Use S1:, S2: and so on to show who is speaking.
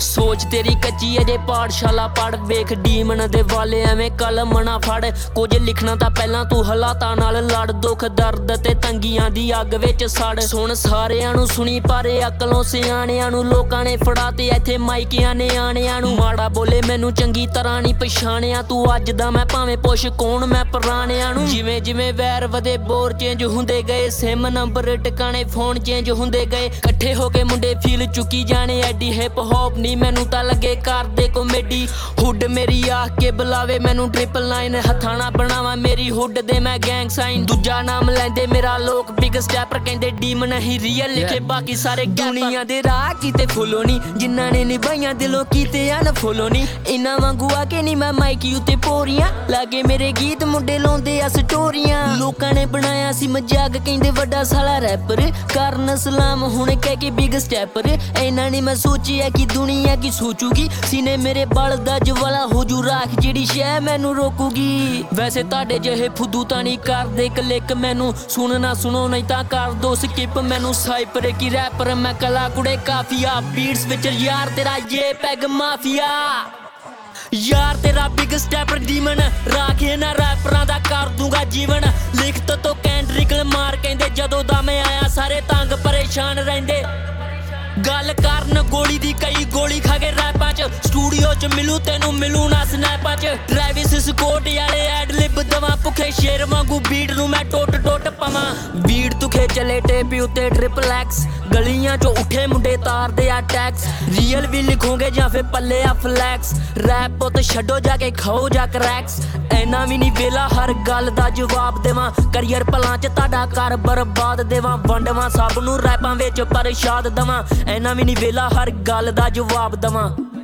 S1: सोच तेरी कच्ची अजे पाठशाला पढ़ वेख डीमन दे वाले एवें कलम ना फड़ कुछ लिखना तां पहलां तू हालातां नाल लड़ दुख दर्द ते तंगियां दी अग विच सड़ सुन सारियां नूं सुनी पर अकलों सियाणियां नूं लोकां ने फड़ाते इत्थे माइकियां ने आणियां नूं माड़ा बोले मैनूं चंगी तरह नहीं पछाणिया तू अज दा मैं भावें पुछ कौन मैं पुराणियां नूं जिवें जिवें वैर वधे बोर चेंज हुंदे गए सिम नंबर टिकाणे फोन चेंज हुंदे गए इकट्ठे हो के मुंडे फील चुकी जाने एडी हिप हॉप नहीं मैनू तां लगे कर दे कॉमेडी हुड मेरी आख के बुलावे मैनू 999 हत्थां नाल बनावा मेरी हुड दे मैं गैंग साइन दूजा नाम लैंदे मेरा लोक बिग स्टैपर कहंदे डीमन ही रियल लिखे बाकी सारे दुनिया दे राह कीते फॉलो नहीं जिन्हां ने निभाइयां दिलों कीते अनफॉलो नहीं इन्हां वांगू आके नहीं मैं माइकी उत्ते पोरियां लागे मेरे गीत मुंडे लाउंदे आ स्टोरियां लोकां ने बनाया सी मजाक कहंदे वड्डा साला रैपर करन सलाम हुण कह के बिग स्टैपर इन्हां ने मैं सोचिया कि दुनिया की सोचूगी सीने मेरे बल दा ज्वाला हो जू राख जेड़ी शै मैनू रोकूगी वैसे ताडे जहे फुदू तां नहीं करदे क्लिक मैनू सुनना सुनो नहीं तां कर दो स्किप मैनू साइपर की रैपर मैं कला कुड़े काफिया बीट्स विच यार तेरा ये पैग माफिया यार तेरा बिग स्टैपर डीमन राखे ना रैपरां दा कर दूंगा जीवन लिखत तो कैंड्रिक मार कहंदे जदों दा मैं आया सारे तंग परेशान रहिंदे गल करन गोली दी कई गोली खा के रैपां च स्टूडियो च मिलू तेनू मिलू ना स्नैपां च ट्रैविस स्कॉट यारे एड लिप दवा भुखे शेर वांगू बीट नू मैं टोट टोट पवां बीट तुखे चले टेप उत्ते ट्रिपल एक्स गलियां चो उठे मुंडे तार दे आ टैक्स रियल भी लिखोगे जां फिर पल्ले आ फ्लैक्स रैप पुत छड्डो जाके खाओ जा क्रैक्स ऐना भी नहीं वेला हर गल दा जवाब देवां करियर भलां च ताड़ा कर बर्बाद देवां वंडवां सब नू रैपां विच परशाद दवां ऐना भी नहीं वेला हर गल दा जवाब दवां